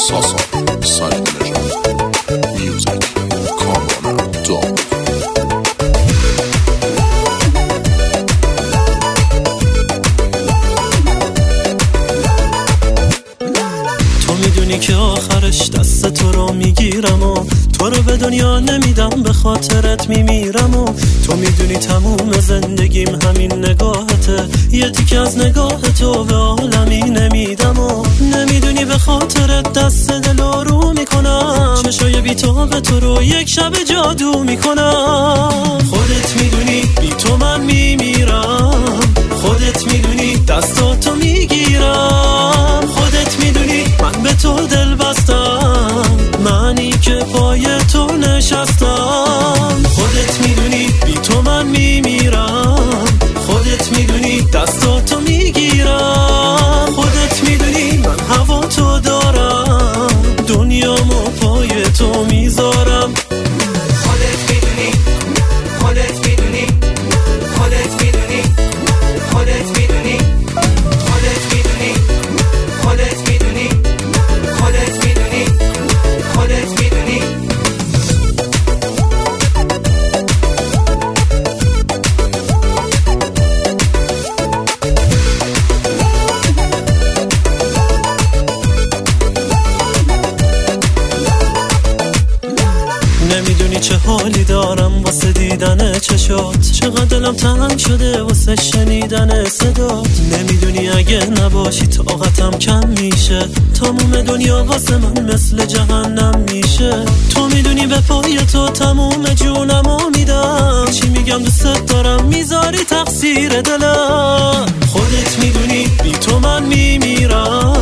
ساسا سعید نژاد میوزیک کامرانم داوود. تو میدونی که آخرش دست تو رو میگیرم و تو رو به دنیا نمیدم، به خاطرت میمیرم و تو میدونی تموم زندگیم همین نگاهته، یه تیکه از نگاه تو به عالمی نمیدم و نمیدونی به خاطرت دست دل رو میکنم، چشای بی تو به تو رو یک شب جادو میکنم. خودت میدونی بی تو من میمیرم، خودت میدونی دستاتو میگیرم، خودت میدونی من به تو دل بستم، منی که پای تو نشستم. خودت میدونی بی تو من میمیرم، خودت میدونی دستاتو میگیرم، خودت میدونی من هوا تو دارم، دنیامو پای تو میذارم. خودت میدونی، خودت میدونی، خودت میدونی، خودت میدونی، خودت میدونی، خودت میدونی، خودت میدونی، خودت میدونی. نمیدونی چه حالی دارم واسه دیدن چشات، چقدر دلم تنگ شده واسه شنیدن صدات. نمیدونی اگه نباشی طاقتم کم میشه، تموم دنیا واسه من مثل جهنم میشه. تو میدونی به پای تو تموم جونمو میدم، چی میگم دوست دارم میذاری تقصیر دلم. خودت میدونی بی تو من میمیرم،